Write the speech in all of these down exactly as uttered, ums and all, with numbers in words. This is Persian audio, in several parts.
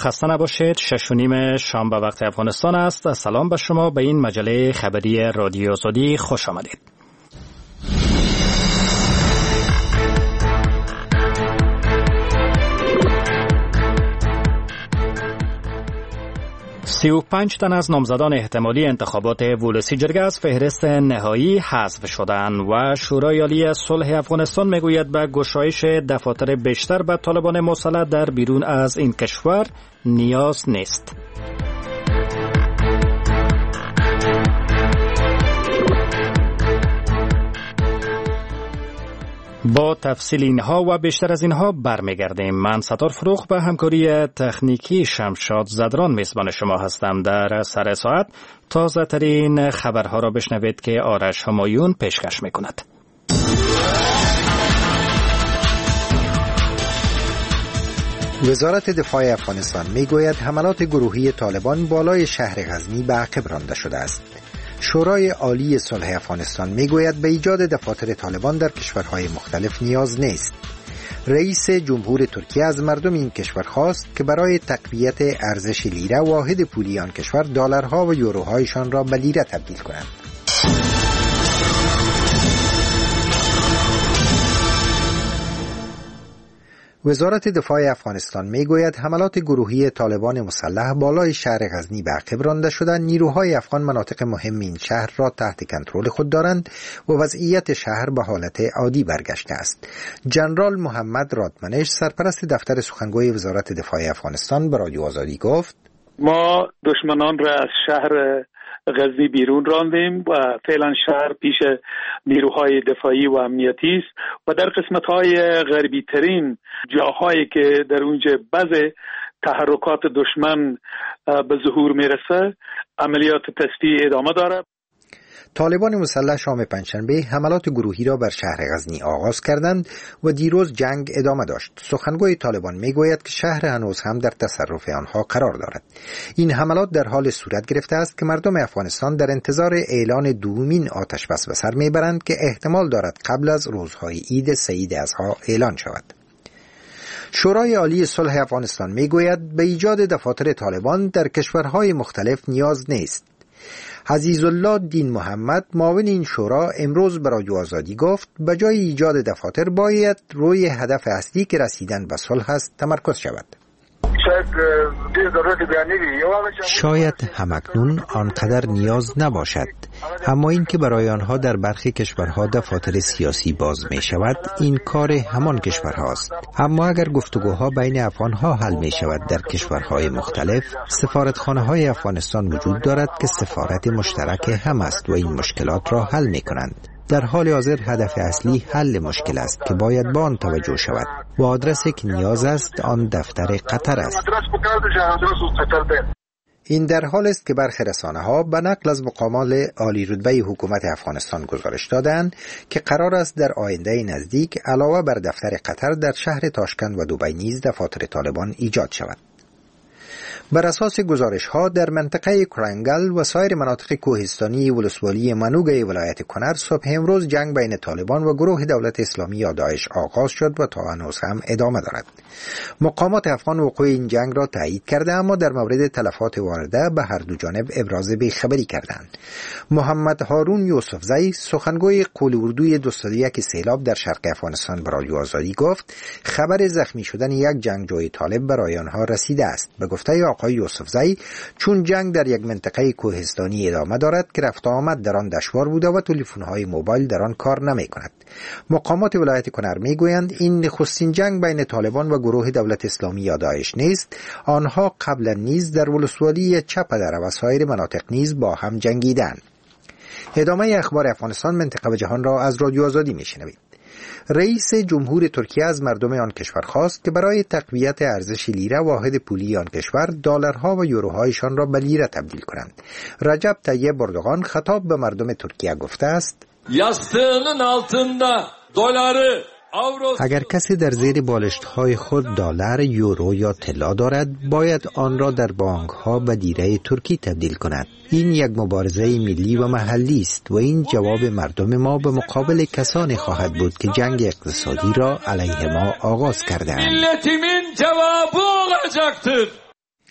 خسته نباشید. شش و نیم شام به وقت افغانستان است. سلام به شما. به این مجله خبری رادیو آزادی خوش آمدید. سی و پنج تن از نامزدان احتمالی انتخابات ولسی جرگه از فهرست نهایی حذف شدند و شورای عالی صلح افغانستان میگوید به گشایش دفاتر بیشتر به طالبان مسلح در بیرون از این کشور نیاز نیست. با تفصیل اینها و بیشتر از اینها برمیگردیم. من ستار فروخ به همکاری تکنیکی شمشاد زدران میزبان شما هستم. در سر ساعت تازه ترین خبرها را بشنوید که آرش همایون پیشکش میکند. وزارت دفاع افغانستان میگوید حملات گروهی طالبان بالای شهر غزنی به عقب رانده شده است. شورای عالی صلح افغانستان میگوید به ایجاد دفاتر طالبان در کشورهای مختلف نیاز نیست. رئیس جمهور ترکیه از مردم این کشور خواست که برای تقویت ارزش لیره واحد پولی آن کشور دلارها و یوروهایشان را به لیره تبدیل کنند. وزارت دفاع افغانستان میگوید حملات گروهی طالبان مسلح بالای شهر غزنی به عقب رانده شده. نیروهای افغان مناطق مهم این شهر را تحت کنترل خود دارند و وضعیت شهر به حالت عادی برگشته است. جنرال محمد رادمنش سرپرست دفتر سخنگوی وزارت دفاع افغانستان به رادیو آزادی گفت: ما دشمنان را از شهر غزنی بیرون راندیم و فعلا شهر پیش نیروهای دفاعی و امنیتی است و در قسمت‌های غربی ترین جاهایی که در اونجا بعض تحرکات دشمن به ظهور میرسه عملیات تسطیح ادامه داره. طالبان مسلح شام پنجشنبه حملات گروهی را بر شهر غزنی آغاز کردند و دیروز جنگ ادامه داشت. سخنگوی طالبان میگوید که شهر هنوز هم در تصرف آنها قرار دارد. این حملات در حال صورت گرفته است که مردم افغانستان در انتظار اعلان دومین آتش بس به سر میبرند که احتمال دارد قبل از روزهای عید سعید اضحی اعلان شود. شورای عالی صلح افغانستان میگوید به ایجاد دفاتر طالبان در کشورهای مختلف نیاز نیست. عزیزالله دین محمد معاون این شورا امروز به رادیو آزادی گفت به جای ایجاد دفاتر باید روی هدف اصلی که رسیدن به صلح است تمرکز شود. شاید همکنون آنقدر نیاز نباشد، اما این که برای آنها در برخی کشورها دفاتر سیاسی باز می شود این کار همان کشورهاست. اما اگر گفتگوها بین افغانها حل می شود در کشورهای مختلف، سفارتخانه های افغانستان وجود دارد که سفارت مشترک هم است و این مشکلات را حل می کنند. در حال حاضر هدف اصلی حل مشکل است که باید با آن توجه شود و آدرسی که نیاز است آن دفتر قطر است. این در حال است که برخی رسانه‌ها به نقل از مقامات عالی رتبه حکومت افغانستان گزارش دادند که قرار است در آینده نزدیک علاوه بر دفتر قطر در شهر تاشکند و دبی نیز دفاتر طالبان ایجاد شود. بر اساس گزارش‌ها در منطقه کرنگل و سایر مناطق کوهستانی ولسوالی منوگه ولایت کنر صبح امروز جنگ بین طالبان و گروه دولت اسلامی یا داعش آغاز شد و تا هنوز هم ادامه دارد. مقامات افغان وقوع این جنگ را تایید کرده اما در مورد تلفات وارده به هر دو جانب ابراز بی‌خبری کردند. محمد هارون یوسفزی سخنگوی قول اردوی دو صد و یک سیلاب در شرق افغانستان به رادیو آزادی گفت خبر زخمی شدن یک جنگجوی طالب برای آنها رسیده است. به گفته آقای یوسفزی چون جنگ در یک منطقه کوهستانی ادامه دارد که رفت آمد در آن دشوار بوده و تلفن‌های موبایل در آن کار نمی‌کند. مقامات ولایت کنر میگویند این نخستین جنگ بین طالبان و گروه دولت اسلامی یا داعش نیست. آنها قبلا نیز در ولسوالی چپدر و سایر مناطق نیز با هم جنگیدند. ادامه اخبار افغانستان، منطقه و جهان را از رادیو آزادی میشنوید. رئیس جمهور ترکیه از مردم آن کشور خواست که برای تقویت ارزش لیره واحد پولی آن کشور دلارها و یوروهایشان را به لیره تبدیل کنند. رجب طیب اردوغان خطاب به مردم ترکیه گفته است: یاستığının altında دلار اگر کسی در زیر بالشت‌های خود دلار، یورو یا طلا دارد باید آن را در بانک‌ها به لیره ترکی تبدیل کند. این یک مبارزه ملی و محلی است و این جواب مردم ما به مقابل کسانی خواهد بود که جنگ اقتصادی را علیه ما آغاز کرده‌اند. milletimin cevabı olacaktır.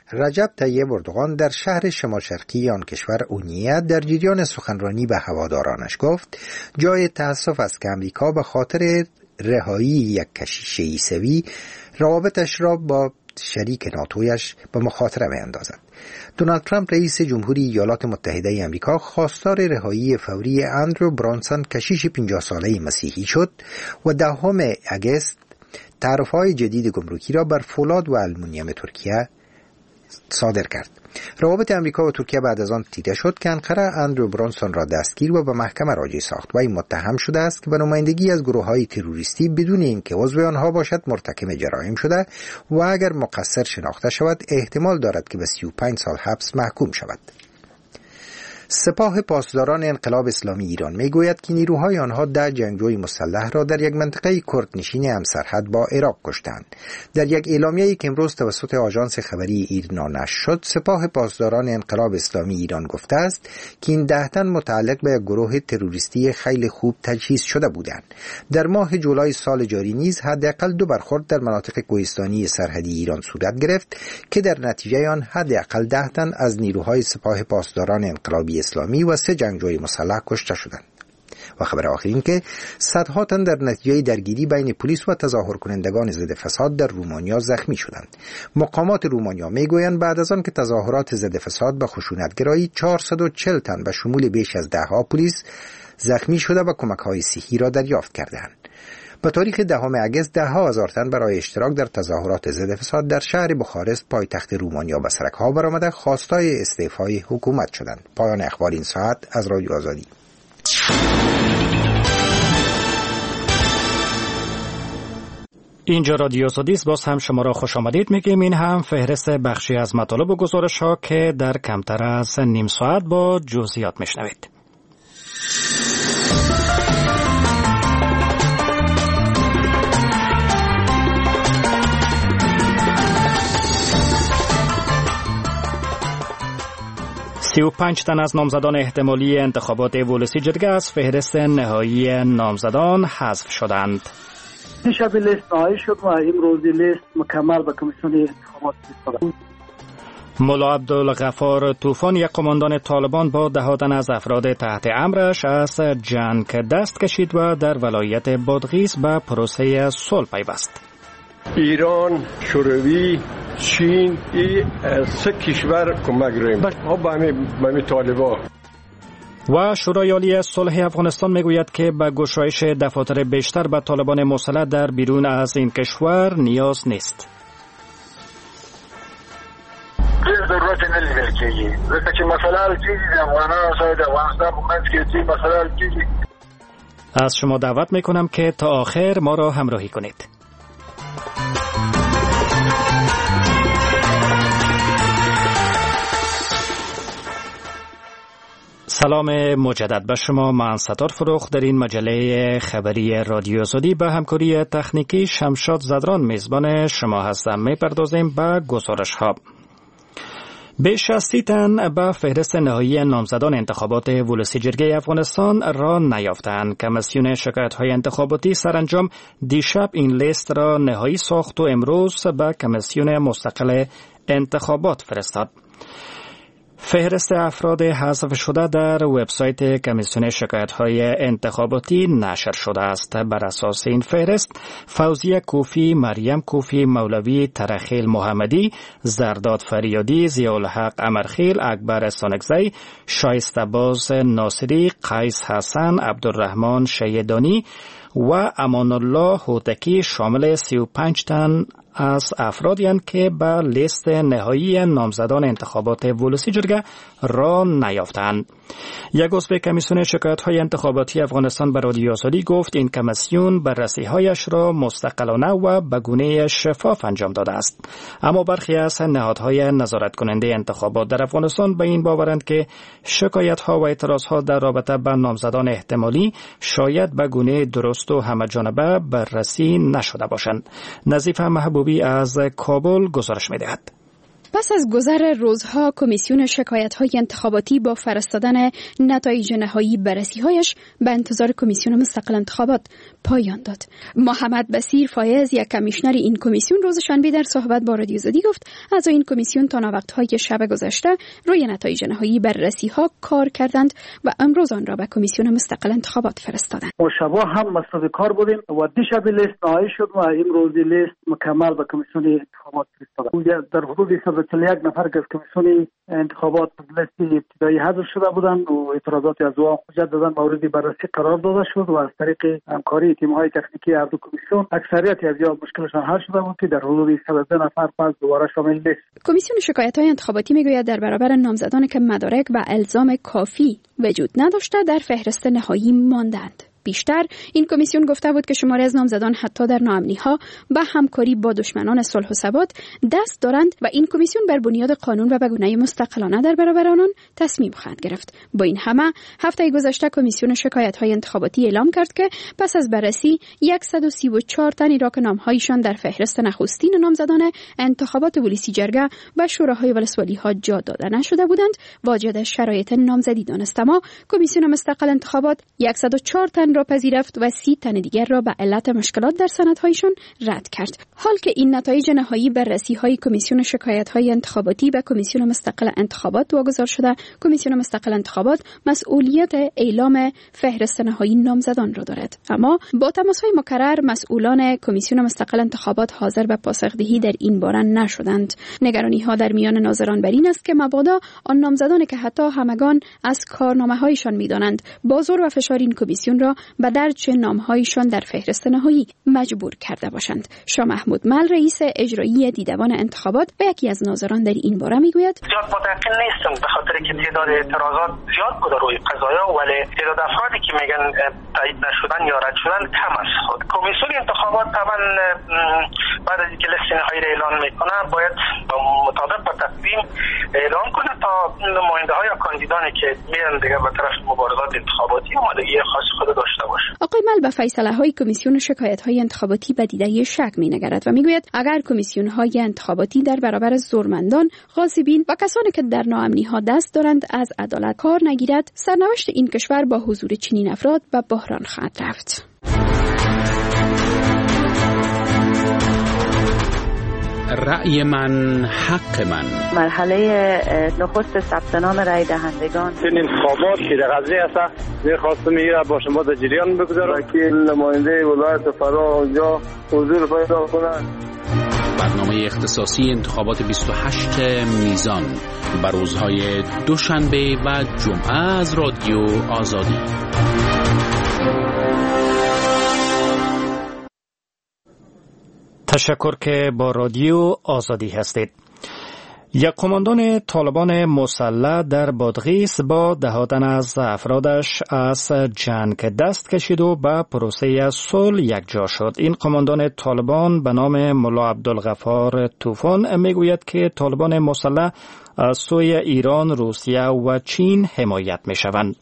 رجب طیب اردوغان در شهر شمال شرقی آن کشور اونیه در جریان سخنرانی به هوادارانش گفت جای تأسف است که امریکا به خاطر رهایی یک کشیش عیسوی روابطش را با شریک ناتویش به مخاطره می اندازد. دونالد ترامپ رئیس جمهوری ایالات متحده امریکا خواستار رهایی فوری اندرو برانسون کشیش پنجاه ساله مسیحی شد و دهم اگست تعرفه‌های جدید گمرکی را بر فولاد و آلومینیوم ترکیه صادر کرد. روابط امریکا و ترکیه بعد از آن دیده شد که انقره اندرو برانسون را دستگیر و به محکمه راجع ساخت و این متهم شده است که به نمایندگی از گروه‌های تروریستی بدون اینکه عضو آنها باشد مرتکب جرایم شده و اگر مقصر شناخته شود احتمال دارد که به سی و پنج سال حبس محکوم شود. سپاه پاسداران انقلاب اسلامی ایران میگوید که نیروهای آنها ده جنگجوی مسلح را در یک منطقه کردنشین همسرحد با عراق کشتند. در یک اعلامیه‌ای که امروز توسط آژانس خبری ایرنا نشر شد، سپاه پاسداران انقلاب اسلامی ایران گفته است که این ده تن متعلق به یک گروه تروریستی خیلی خوب تجهیز شده بودند. در ماه جولای سال جاری نیز حداقل دو برخورد در مناطق کوهستانی سرحدی ایران صورت گرفت که در نتیجه آن حداقل ده تن از نیروهای سپاه پاسداران انقلابی اسلامی و سه جنگجوی مسلح کشته شدند. و خبر آخر این که صدها تن در نتیجه درگیری بین پلیس و تظاهر کنندگان ضد فساد در رومانیا زخمی شدند. مقامات رومانیا میگویند بعد از آن که تظاهرات ضد فساد به خشونتگرایی چهارصد و چهل تن به شمول بیش از ده ها پلیس زخمی شده و کمک‌های صحی را دریافت کردند. به تاریخ دهم اگست ده ها هزار تن برای اشتراک در تظاهرات ضد فساد در شهر بخارست پایتخت رومانیا به سرک‌ها برآمده خواستای استعفای حکومت شدند. پایان اخبار این ساعت از رادیو آزادی. اینجا رادیو آزادی است. باز هم شما را خوش آمدید میگیم. این هم فهرست بخشی از مطالب و گزارش ها که در کمتر از نیم ساعت با جزئیات میشنوید. سی و پنج تن از نامزدان احتمالی انتخابات ولسی جرگه از فهرست نهایی نامزدان حذف شدند. شب لیست نهایی شد و امروز لیست مکمل به کمیسیون انتخابات فرستاد. ملا عبدالغفار طوفان، یک قماندان طالبان، با ده تن از افراد تحت امرش از جنگ دست کشید و در ولایت بادغیس به پروسه صلح پیوست. ایران، شوروی، چین، این سه کشور کمک ریم با همه طالبان. و شورای عالی صلح افغانستان میگوید که به گشایش دفاتر بیشتر به طالبان مسلح در بیرون از این کشور نیاز نیست. ضرورت نلیدل کیږي ځکه چې مسله حل کیږي د افغانانو سره د افغانستان په منځ کې چې مسله حل کیږي. از شما دعوت میکنم که تا آخر ما را همراهی کنید. سلام مجدد به شما. من ستار فروخ در این مجله خبری رادیو آزادی به همکاری تکنیکی شمشاد زدران میزبان شما هستم. میپردازیم به گزارش ها. بیش از سی تن به فهرست نهایی نامزدان انتخابات ولسی جرگه افغانستان را نیافتند. کمیسیون شکایت‌های انتخاباتی سرانجام دیشب این لیست را نهایی ساخت و امروز به کمیسیون مستقل انتخابات فرستاد. فهرست افراد حذف شده در وبسایت کمیسیون شکایت‌های انتخاباتی نشر شده است. بر اساس این فهرست فوزیه کوفی، مریم کوفی، مولوی ترخیل محمدی، زرداد فریادی، ضیاءالحق امرخیل، اکبر سانکزی، شایسته باز ناصری، قیس حسن، عبدالرحمن شیدانی و امان الله هوتکی شامل سی و پنج تن از افرادی هستند که به لیست نهایی نامزدان انتخابات ولسی جرگه را نیافتند. یک عضو کمیسیون شکایت‌های انتخاباتی افغانستان به رادیو آزادی گفت این کمیسیون بررسی‌هایش را مستقلانه و به گونه شفاف انجام داده است. اما برخی از نهادهای نظارت کننده انتخابات در افغانستان به این باورند که شکایت‌ها و اعتراض‌ها در رابطه با نامزدان احتمالی شاید به گونه درست و همه‌جانبه بررسی نشده باشند. نظیف محبوبی از کابل گزارش می‌دهد. پس از گذر روزها کمیسیون شکایت‌های انتخاباتی با فرستادن نتایج نهایی بررسی‌هایش به انتظار کمیسیون مستقل انتخابات پایان داد. محمد بصیر فایز، یک کمیشنر این کمیسیون، روز شنبه در صحبت با رادیو زدی گفت اعضای این کمیسیون تا ناوقت‌های شب گذشته روی نتایج نهایی بررسی‌ها کار کردند و امروز آن را به کمیسیون مستقل انتخابات فرستادند. ما شبا هم مصرف کار بودیم و دیشب لیست نهایی شد و امروز لیست مکمل به کمیسیون انتخابات فرستادند. در حدود صد و چهل و یک نفر که از کمیسیون انتخابات لیست ابتدایی حذف شده بودند و اعتراضات از او حجت دادن مورد بررسی قرار داده شد و از طریق همکاری تیم‌های تکنیکی هر دو کمیسیون اکثریت از یا مشکلشان حل شده بود که در حدود صد و دو نفر پس دوباره شامل لیست. کمیسیون شکایت‌های انتخاباتی میگوید در برابر نامزدانی که مدارک و الزام کافی وجود نداشته در فهرست نهایی ماندند. بیشتر این کمیسیون گفته بود که شماری از نامزدان حتی در ناامنی‌ها و همکاری با دشمنان صلح و ثبات دست دارند و این کمیسیون بر بنیاد قانون و به گونه مستقلانه در برابر آنان تصمیم خواهد گرفت. با این همه هفته گذشته کمیسیون شکایت‌های انتخاباتی اعلام کرد که پس از بررسی صد و سی و چهار تنی را که نام‌هایشان در فهرست نخستین نامزدان انتخابات ولسی جرگه و شوراهای ولسوالی‌ها جا داده نشده بودند واجد شرایط نامزدی دانست، اما کمیسیون مستقل انتخابات صد و چهار تن را پذیرفت و سی تن دیگر را به علت مشکلات در سندهایشان رد کرد. حال که این نتایج نهایی بررسی‌های کمیسیون شکایت‌های انتخاباتی به کمیسیون مستقل انتخابات واگذار شده، کمیسیون مستقل انتخابات مسئولیت اعلام فهرست نهایی نامزدان را دارد. اما با تماس‌های مکرر مسئولان کمیسیون مستقل انتخابات حاضر به پاسخدهی در این باره نشدند. نگرانی‌ها در میان ناظران بر این است که مبادا آن نامزدانی که حتی همگان از کارنامه‌هایشان می‌دانند با زور و فشار این کمیسیون را به درج نام‌هایشان در فهرست نهایی مجبور کرده باشند. شاه محمود مل، رئیس اجرایی دیدبان انتخابات و یکی از ناظران در این باره میگوید زیاد متأکد نیستم به خاطر که تعداد اعتراضات زیاد بوده روی قضایا، ولی تعداد افرادی که میگن تایید نشدن یا رد شدن کم است. خود کمیسیون انتخابات طبعا بعد از اینکه لیست نهایی را اعلان میکنه باید مطابق با تصمیم اعلام کنه تا نماینده‌ها یا کاندیدانی که میرن دیگه به طرف مبارزات انتخاباتی آمادگی خاص خود داشته باشه. آقای مل به فیصله‌های کمیسیون شکایت‌های انتخاباتی به دیده شک می‌نگرد و میگوید اگر کمیسیون‌های انتخاباتی در برابر زورمندان، غاصبین و کسانی که در ناامنی‌ها دست دارند از عدالت کار نگیرد، سرنوشت این کشور با حضور چنین افراد به بحران خواهد رفت. رأی من حق من. مرحله نخست ثبت نام رأی دهندگان این انتخابات که در قضیه است می‌خواستم میره با شما در جریان بگذارم که نماینده ولایت فرا اونجا حضور پیدا کنند. برنامه اختصاصی انتخابات بیست و هشت میزان بر روزهای دوشنبه و جمعه از رادیو آزادی. تشکر که با رادیو آزادی هستید. یک قماندان طالبان مسلح در بادغیس با دهاتن از افرادش از جنگ دست کشید و به پروسه صلح یکجا شد. این قماندان طالبان به نام ملا عبدالغفار طوفان میگوید که طالبان مسلح از سوی ایران، روسیه و چین حمایت میشوند.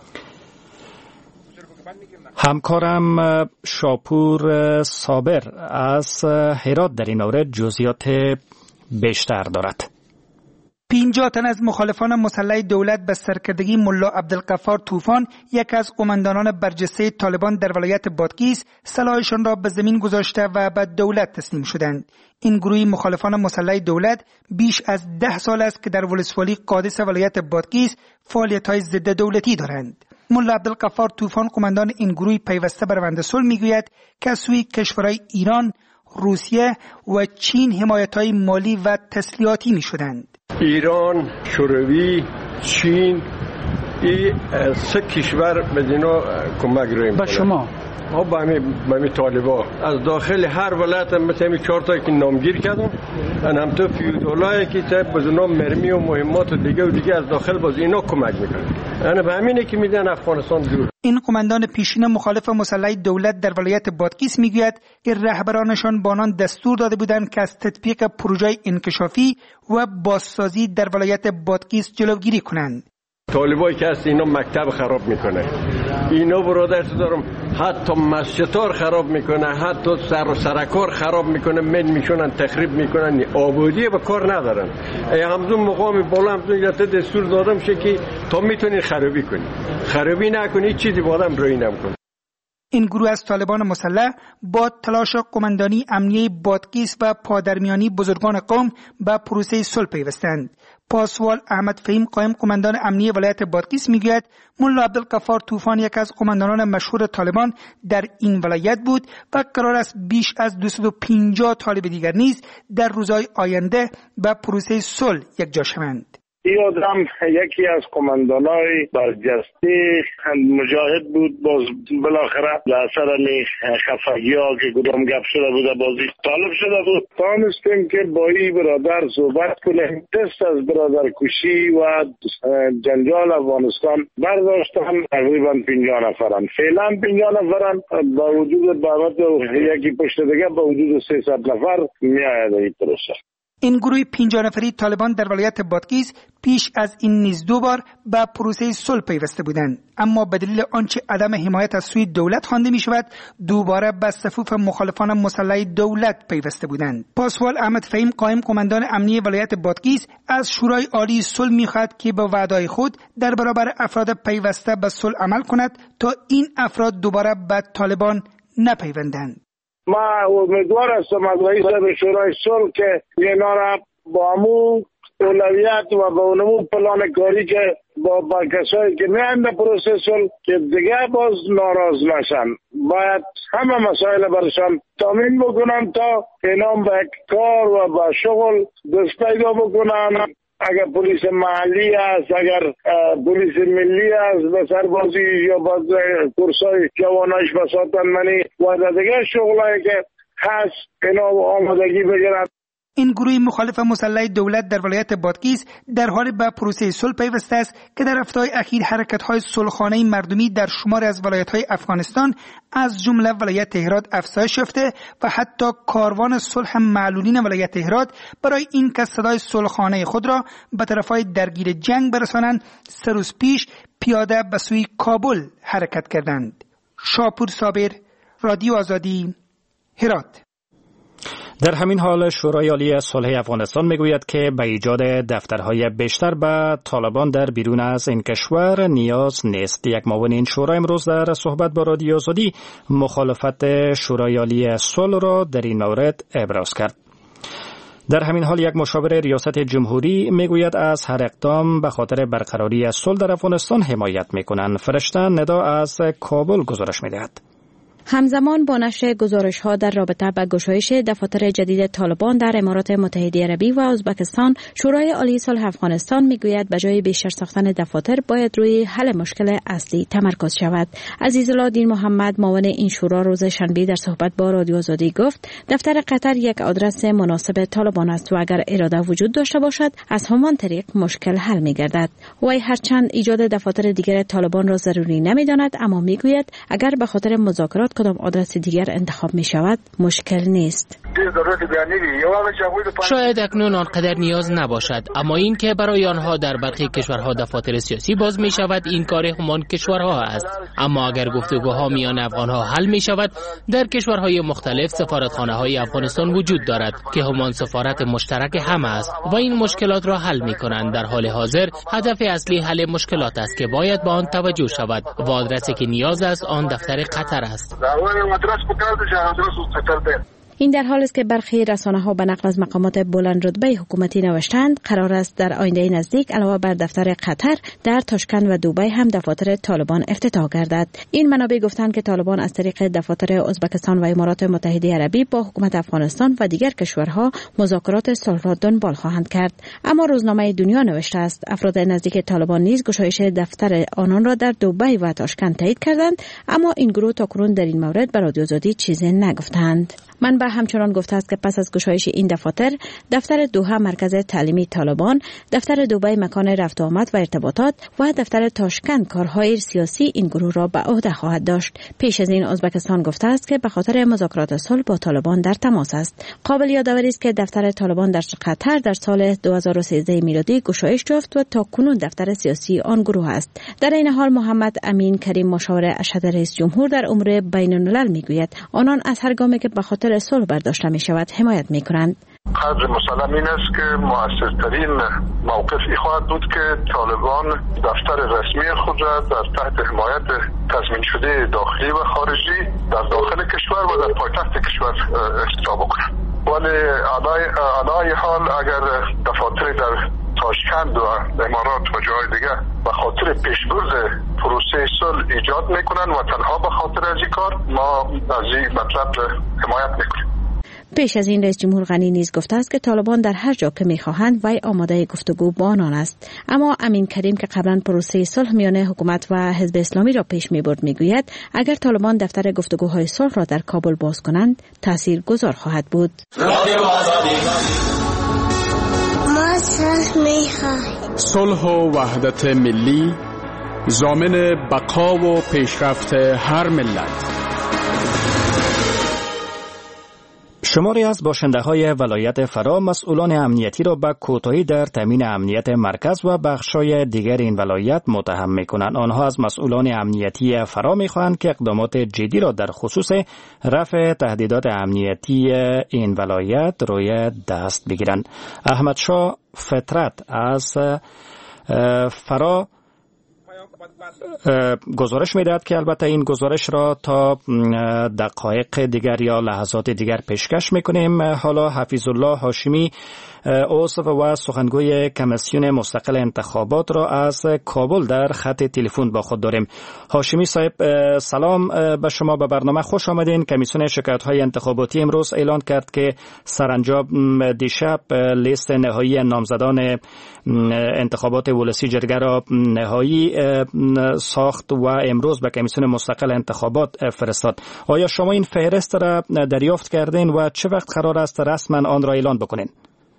همکارم شاپور صابر از هرات در این مورد جزئیات بیشتر دارد. پنجاه تن از مخالفان مسلح دولت به سرکردگی ملا عبدالغفار طوفان، یک از قماندانان برجسته طالبان در ولایت بادغیس، سلاحشان را به زمین گذاشته و به دولت تسلیم شدند. این گروه مخالفان مسلح دولت بیش از ده سال است که در ولسوالی قادس ولایت بادغیس فعالیت‌های ضد دولتی دارند. ملا عبدالغفار طوفان، قماندان این گروه پیوسته به روند صلح، میگوید که از سوی کشورهای ایران، روسیه و چین حمایت‌های مالی و تسلیحاتی می‌شدند. ایران، شوروی، چین، این سه کشور به اینا کمک رو با شما ها با همین طالبا از داخل هر ولایت هم مثل همین چهار تا که نامگیر کردم، ان هم تو فیودالایی که طب باز اینا مرمی و مهمات و دیگه و دیگه از داخل باز اینا کمک میکنن. انا به همینه که میدن افغانستان دور. این قماندان پیشین مخالف مسلح دولت در ولایت بادغیس میگوید که رهبرانشان با آنان دستور داده بودند که از تطبیق پروژه انکشافی و بازسازی در ولایت بادغیس جلوگیری کنند. طالبایی که هست اینا مکتب خراب میکنه. اینا برادر تو دارم حتی مسجدار خراب میکنه، حتی سر و سرکار خراب میکنه، من میشونن تخریب میکنن، آبادی به کار ندارن. ای همزون مقام بالا همزون یا دستور دادم شه که تا میتونی خرابی کنی، خرابی نکنی چیزی با آدم روی نمیکنه. این گروه از طالبان مسلح با تلاش قماندانی امنیه بادغیس و پادرمیانی بزرگان قوم به پروسه صلح پیوستند. پاسوال احمد فهیم قائم قماندان امنیه ولایت بادغیس میگوید ملا عبدالغفار طوفان یک از قماندانان مشهور طالبان در این ولایت بود و قرار است بیش از دویست و پنجاه طالب دیگر نیز در روزهای آینده به پروسه صلح یکجا شوند. این آدم یکی از قماندانای برجسته مجاهد بود. باز بالاخره در اثر خفگی ها که کدام گپ شده بوده بازی طالب شده بود. تانستیم که با این برادر صحبت کنیم. دست از برادر کشی و جنجال افغانستان برداشتن. تقریبا پنجاه نفرن، فعلا پنجاه نفرن. با وجود دعوت یکی پشت دیگه با وجود سیصد نفر میآید این پروسه. این گروه پنجاه نفری طالبان در ولایت بادغیس پیش از این نیز دو بار به پروسه صلح پیوسته بودند، اما به دلیل آنچه عدم حمایت از سوی دولت خوانده می شود دوباره به صفوف مخالفان مسلح دولت پیوسته بودند. پاسوال احمد فهیم قائم قماندان امنیه ولایت بادغیس از شورای عالی صلح می خواهد که به وعده‌های خود در برابر افراد پیوسته به صلح عمل کند تا این افراد دوباره به طالبان نپیوندند. ما امیدوار هستم از رئیس شورای صلح که اینا را با همون اولویت و با اونمون پلان کاری که با, با کسایی که میان به پروسه صلح که دیگه باز ناراض نشن، باید همه مسائل برشان تامین بکنن تا اینا به کار و به شغل دست پیدا بکنن. اگر پلیس محلی است، اگر پلیس ملی است به سربازی یا با کورسای جوانایش بساتن منی و دیگه شغلایی که هست اینا آمادگی بگیرن. این گروه مخالف مسلح دولت در ولایت بادغیس در حال به پروسه صلح پیوسته است که در هفته‌های اخیر حرکت‌های صلح‌خانه مردمی در شمار از ولایت‌های افغانستان از جمله ولایت هرات افزایش یافته و حتی کاروان صلح معلولین ولایت هرات برای این که صدای صلح‌خانه خود را به طرف‌های درگیر جنگ برسانند سه روز پیش پیاده به سوی کابل حرکت کردند. شاپور صابر، رادیو آزادی، هرات. در همین حال شورای عالی صلح افغانستان میگوید که به ایجاد دفترهای بیشتر به طالبان در بیرون از این کشور نیاز نیست. یک معاون این شورا امروز در صحبت با رادیو آزادی مخالفت شورای عالی صلح را در این مورد ابراز کرد. در همین حال یک مشاور ریاست جمهوری میگوید از هر اقدام به خاطر برقراری صلح در افغانستان حمایت میکنند. فرشته ندا از کابل گزارش میدهد. همزمان با نشر گزارش‌ها در رابطه با گشایش دفاتر جدید طالبان در امارات متحده عربی و ازبکستان، شورای عالی صلح افغانستان میگوید به جای بیشتر ساختن دفاتر باید روی حل مشکل اصلی تمرکز شود. عزیزالله دین محمد معاون این شورا روز شنبه در صحبت با رادیو آزادی گفت دفتر قطر یک آدرس مناسب طالبان است و اگر اراده وجود داشته باشد از همان طریق مشکل حل می‌گردد. وی هرچند ایجاد دفاتر دیگر طالبان را ضروری نمی‌داند، اما میگوید اگر به خاطر مذاکرات کدام آدرس دیگر انتخاب می شود مشکل نیست. شاید اکنون آنقدر نیاز نباشد، اما این که برای آنها در برخی کشورها دفاتر سیاسی باز می شود این کار همان کشورها است. اما اگر گفتگوها میان افغانها حل می شود، در کشورهای مختلف سفارتخانه های افغانستان وجود دارد که همان سفارت مشترک همه است و این مشکلات را حل می کنند. در حال حاضر هدف اصلی حل مشکلات است که باید به آن توجه شود و آدرسی که نیاز است آن دفتر قطر است. این در حال است که برخی رسانه‌ها به نقل از مقامات بلند رتبه حکومتی نوشتند قرار است در آینده نزدیک علاوه بر دفتر قطر در تاشکند و دوبی هم دفاتر طالبان افتتاح گردد. این منابع گفتند که طالبان از طریق دفاتر ازبکستان و امارات متحده عربی با حکومت افغانستان و دیگر کشورها مذاکرات صلح را دنبال خواهند کرد. اما روزنامه دنیا نوشته است افراد نزدیک طالبان نیز گشایش دفتر آنان را در دوبی و تاشکند تایید کردند، اما این گروه تاکنون در این مورد به رادیو آزادی چیزی نگفتند. منبع همچنان گفته است که پس از گشایش این دفاتر، دفتر دوحه مرکز تعلیمی طالبان، دفتر دبی مکان رفت و آمد و ارتباطات و دفتر تاشکند کارهای سیاسی این گروه را به عهده خواهد داشت. پیش از این ازبکستان گفته است که به خاطر مذاکرات صلح با طالبان در تماس است. قابل یادآوری است که دفتر طالبان در قطر در سال دو هزار و سیزده میلادی گشایش یافت و تا کنون دفتر سیاسی آن گروه است. در این حال محمد امین کریم مشاور ارشد رئیس جمهور در امور بین الملل میگوید آنان از هر گامی که به خاطر صلح برداشته می شود حمایت می کنند. قدر مسلم این است که مؤثرترین موقفی خواهد بود که طالبان دفتر رسمی خود را در تحت حمایت تضمین شده داخلی و خارجی در داخل کشور و در پایتخت کشور افتتاح بکنند. ولی علای حال اگر دفاتر در تاشکند و امارات و جای دیگر به خاطر پیشبرد پروسه صلح ایجاد میکنن و تنها به خاطر از این کار، ما از این مطلب حمایت میکنیم. پیش از این رئیس جمهور غنی نیز گفته است که طالبان در هر جا که میخواهند وی آماده گفتگو با آنان است. اما امین کریم که قبلا پروسه صلح میان حکومت و حزب اسلامی را پیش میبرد میگوید اگر طالبان دفتر گفتگوهای صلح را در کابل باز کنند تأثیر گذار خواهد بود. ما صلح میخواهیم. صلح و وحدت ملی ضامن بقا و پیشرفت هر ملت. شماری از باشنده‌های ولایت فرا مسئولان امنیتی را به کوتاهی در تامین امنیت مرکز و بخش‌های دیگر این ولایت متهم می‌کنند. آنها از مسئولان امنیتی فرا می‌خواهند که اقدامات جدی را در خصوص رفع تهدیدات امنیتی این ولایت روی دست بگیرند. احمد شاه فطرت از فرا گزارش میدهد که البته این گزارش را تا دقایق دیگر یا لحظات دیگر پیشکش میکنیم. حالا حفیظ الله هاشمی عضو و سخنگوی کمیسیون مستقل انتخابات را از کابل در خط تلفن با خود داریم. هاشمی صاحب سلام به شما، به برنامه خوش آمدین. کمیسیون شکایت‌های انتخاباتی امروز اعلان کرد که سرانجام دیشب لیست نهایی نامزدان انتخابات ولسی جرگه را نهایی ساخت و امروز به کمیسیون مستقل انتخابات فرستاد. آیا شما این فهرست را دریافت کردین و چه وقت قرار است رسما آن را اعلان بکنین؟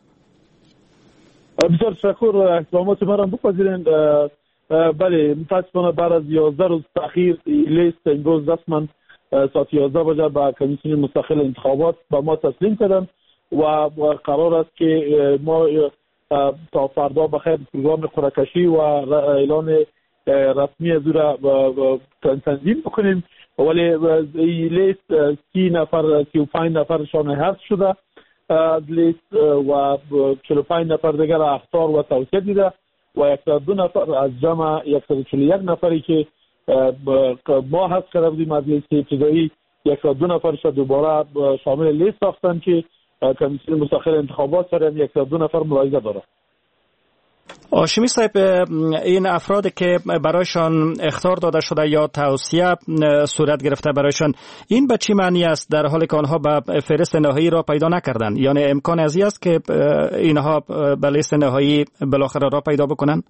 بسیار تشکر، احترامات مرا بپذیرید. بله، متاسفانه بعد از یازده روز تاخیر لیست امروز رسما ساعت یازده بجه به کمیسیون مستقل انتخابات به ما تسلیم کردن و قرار است که ما تا فردا بخیر پروگرام قرعه‌کشی و اعلان رسمی از او را تنظیم بکنیم. ولی این لیست سی نفر سی و پنج نفرشان حذف شده از لیست و چهل و پنج نفر دیگر اخطار و توسیع دیده و صد و دو نفر از جمع صد و چهل و یک نفری که ما حذف کرده بودیم از لیست ابتدایی صد و دو نفرش دوباره شامل لیست ساختن که کمیسیون مستقل انتخابات سر صد و دو نفر ملاحظه داره. هاشمی صاحب، این افرادی که برایشان اخطار داده شده یا توصیه صورت گرفته برایشان، این به چی معنی است در حالی که آنها به فهرست نهایی را پیدا نکردند؟ یعنی امکان ازی است که اینها به لیست نهایی بالاخره را پیدا بکنند؟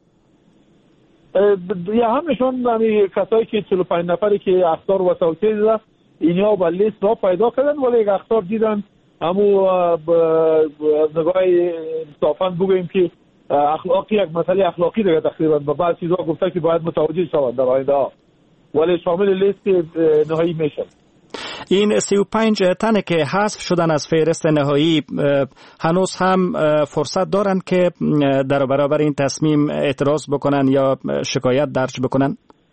یا همشون همین کسایی که چهل و پنج نفری که اخطار و توصیه دیدن اینها به لیست را پیدا کردن ولی یک اخطار دیدن. همو از نگاه انصافاً بگوییم که اخلاقی یک مسئله اخلاقی دیگه تقریبا به بعض چیزا گفته که باید متوجه شوند در آینده ها، ولی شامل لیست نهایی میشن. این سی و پنج تنه که حذف شدن از فهرست نهایی هنوز هم فرصت دارند که در برابر این تصمیم اعتراض بکنن یا شکایت درج بکنن؟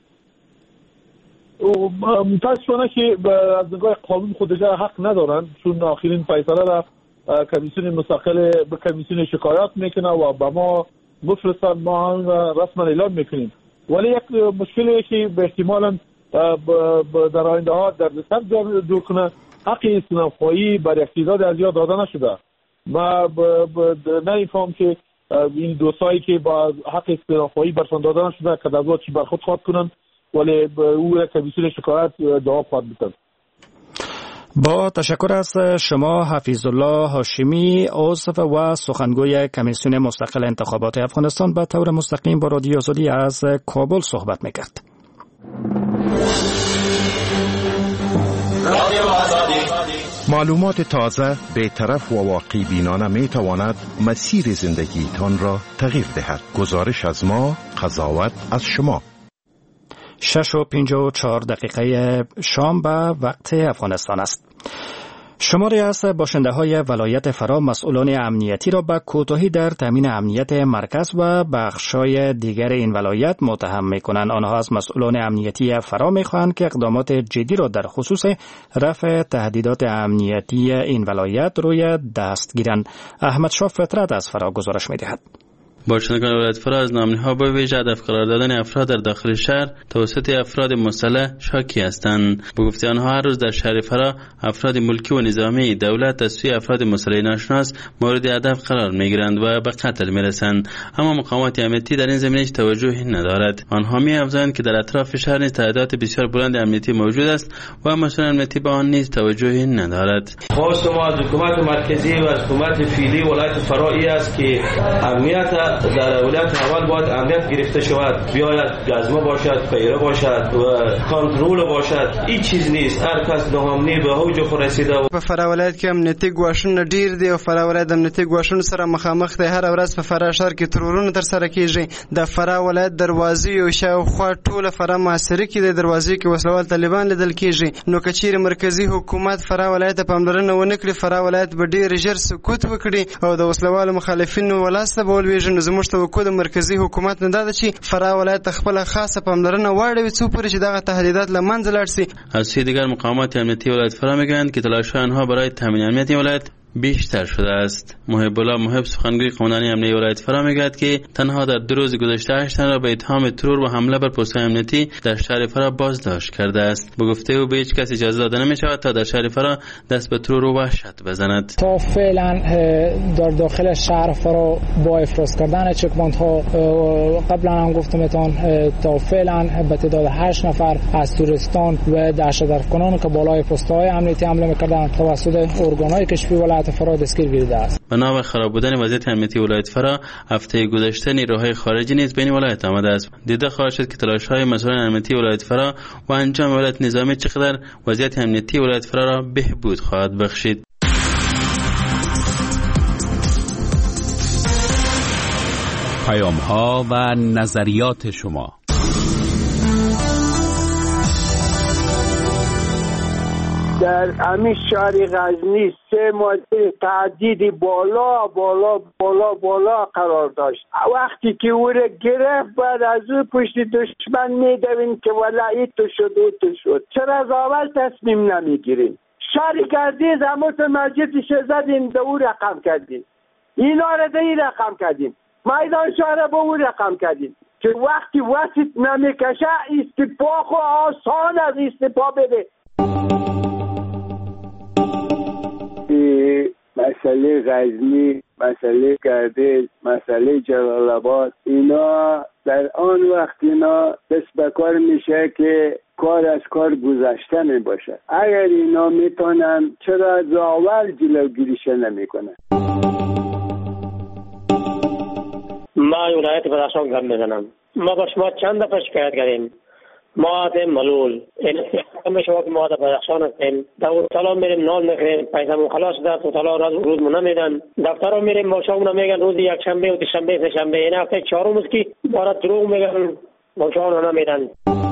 متاسفانه که از نگاه قانون خودجا حق ندارن، چون آخرین فیصله را کمیسیون مستقل به کمیسیون شکایات میکنه و به ما مفرستن، ما هم رسما اعلان میکنیم. ولی یک مشکلی که به احتمالا در آینده ها در دستر دور کنه، حق استنافایی بر اقتداد از یاد داده نشده. ما نمیفهم که این دوستایی که با حق استنافایی برشان داده نشده که در چی برخود خواد کنن، ولی او کمیسیون شکایت دعا خواهد بکنن. با تشکر از شما حفیظ الله هاشمی، عضو و سخنگوی کمیسیون مستقل انتخابات افغانستان، به طور مستقیم با رادیو آزادی از کابل صحبت میکرد. رادیو آزادی معلومات تازه، بی‌طرف و واقع بینانه می تواند مسیر زندگیتان را تغییر دهد. گزارش از ما، قضاوت از شما. شش و پنجاه و چهار دقیقه شام به وقت افغانستان است. شماری از باشنده های ولایت فرا مسئولان امنیتی را به کوتاهی در تامین امنیت مرکز و بخش‌های دیگر این ولایت متهم می‌کنند. آنها از مسئولان امنیتی فرا می‌خواهند که اقدامات جدی را در خصوص رفع تهدیدات امنیتی این ولایت روی دست گیرند. احمد شاه فطرت از فرا گزارش می‌دهد. باشندگان ولایت فرا از نامه‌ها به ویژه هدف قرار دادن افراد در داخل شهر توسط افراد مسلح شاکی هستند. به گفته آنها هر روز در شهر فرا افراد ملکی و نظامی دولت از سوی افراد مسلح ناشناس مورد هدف قرار می‌گیرند و به قتل می‌رسند، اما مقامات امنیتی در این زمینه هیچ توجهی ندارد. آنها می‌افزایند که در اطراف شهر نیز تعداد بسیار بلند امنیتی موجود است و مسئولان امنیتی به آن نیز توجهی ندارد. خواست ما از حکومت مرکزی و از حکومت فعلی ولایت فرا است که امنیت در ولایت اول باید امنیت گرفته شود، بیاید گزمه باشد، پیره باشد و کنترل باشد. این چیز نیست. هر کس ناامنی به اوج خود رسیده. په فرا ولایت کې امنیتي ګواښونه ډیر دي او فرا ولایت د امنیتي ګواښونو سره مخامخ دی. هر ورځ په فرا ښار کې ترورونه تر سره کیږي. د فرا ولایت دروازې او شاوخوا ټوله فرا محاصره کې د دروازې کې وسلوال طالبان لیدل کیږي. نو کچیر مرکزی حکومت فرا ولایت په پاملرنه ونه کړي، فرا ولایت به ډیر ژر سکوت وکړي او د وسلوال مخالفینو ولاسته بول ویژن زموږ توقع د مرکزی حکومت نه ده چې فرا ولایت خپل خاصه پاملرنه واړوي څو پورې چې دغه تهدیدات له منځه لاړ شي. از سوی دیگر مقامات امنیتی ولایت فرا میگویند که تلاش آنها برای تامین امنیت ولایت بیشتر شده است. محب الله محب سخنگوی قماندانی امنیتی ولایت فرا میگوید که تنها در دو روز گذشته هشت تن را به اتهام ترور و حمله بر پست‌های امنیتی در شهر فرا بازداشت کرده است. به گفته او به هیچ کس اجازه داده نمی‌شود تا در شهر فرا دست به ترور و وحشت بزند. تا فعلا در داخل شهر فرا با افراز کردن چک‌پوینت‌ها قبلا هم گفتمتون تا فعلا به تعداد هشت نفر از توریستان و دهشت‌گردان که بالای پست‌های امنیتی حمله می‌کردند توسط ارگان‌های کشفی ولایت فرا دستگیر گردیده است. بنا به خراب بودن وضعیت امنیتی ولایت فرا هفته گذشته نیروهای خارجی نیز بین ولایت آمده است. دیده خواهد شد که تلاش‌های مسئولان امنیتی ولایت فرا و انجام ولایت نظامی چقدر وضعیت امنیتی ولایت فرا را بهبود خواهد بخشید. پیام‌ها و نظریات شما. در همین شهر غزنی سه ماده تعدید بالا بالا بالا بالا قرار داشت. وقتی که او را گرفت بعد از او پشت دشمن میدوین که ولی تو شد او تو شد. چرا از اول تصمیم نمیگیرین؟ شهر گردیز همون مجلسش زدین به او رقم کردین، اینا را به این رقم کردین، میدان شهر به او رقم کردین که وقتی وسط نمیکشه استفا خو آسان از استفا بده. مسئله غزنی، مسئله گردیز، مسئله جلال آباد، اینا در آن وقت اینا دست به کار میشه که کار از کار گذشته می باشه. اگر اینا میتونن چرا از اول جلوگیریش نمیکنن؟ ما ولایت بدخشان گم میزنم. ما با شما چند دفعه شکایت کردیم. ما هستیم ملول، این همه شما که ما در بدخشان هستیم، در اوتالا میریم نان میخوریم، پیسمون خلاص شده، اوتالا روز مونه میدن، دفترها میریم ماشامون میگن روز یک شنبه و شنبه سه شنبه، این هفته چهارم است که بارا دروغ میگن ماشامون نمیدن.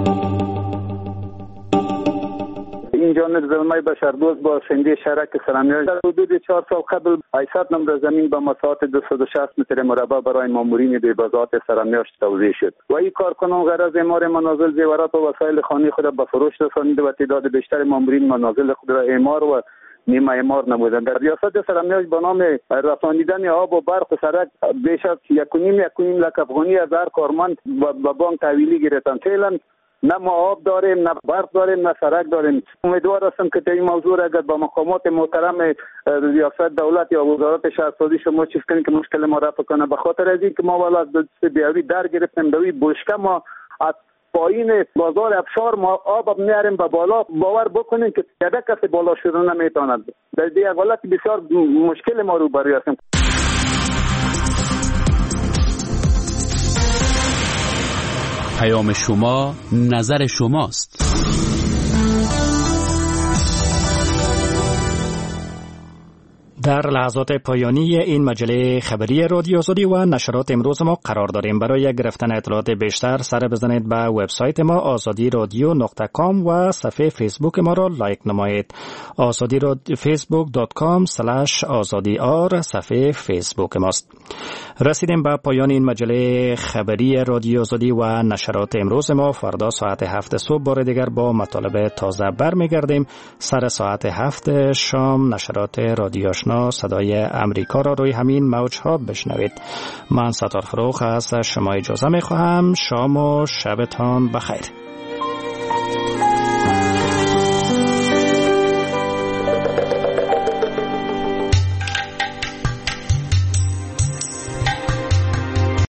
این جانب زلمه بشردوست با سندی شهرک سرمیاش در حدود چهار سال قبل هشتصد نمره زمین با مساحت دویست و شصت متر مربع برای مامورین بی‌بضاعت سرمیاش توزیع شد و این کارکنان غرض اعمار منازل، زیورات و وسایل خانگی خود به فروش رسانید و تعداد بیشتر مامورین منازل خود را اعمار و نیمه اعمار نمودند. در ریاست سرمیاش به نام رسانیدن آب و برق و سرک بیش از یک و نیم یک و نیم لک افغانی از هر کارمند به بانک تحویلی گرفتند. فعلا نه ما آب داریم، نه برق داریم، نه سرک داریم. امیدوار هستم که این موضوع اگر با مقامات محترم ریاست دولت یا وزارت شهرسازی شما چیز کنید که مشکل ما رفع کنه، به خاطر از اینکه ما والا از بیاوی در گرفتیم دوی بشکه ما از پایین بازار ابشار ما آب میاریم به بالا. باور بکنین که یک کسی بالا شدن نمیتواند. در این حالت بسیار مشکل ما رو بری هستیم. پیام شما، نظر شماست. در لحظات پایانی این مجله خبری رادیو آزادی و نشرات امروز ما قرار داریم. برای گرفتن اطلاعات بیشتر سر بزنید به وبسایت ما آزادی رادیو نقطه کام و صفحه فیسبوک ما را لایک نمایید. آزادی رادیو فیسبوک دات کام اسلش آزادی آر صفحه فیسبوک ماست. رسیدیم به پایان این مجله خبری رادیو آزادی و نشرات امروز ما. فردا ساعت هفت صبح بار دیگر با مطالب تازه برمیگردیم. سر ساعت هفت شام نشرات رادیو آشنا صدای امریکا را روی همین موج ها بشنوید. من ستار فروخ از شما اجازه می خواهم. شام و شبتان بخیر.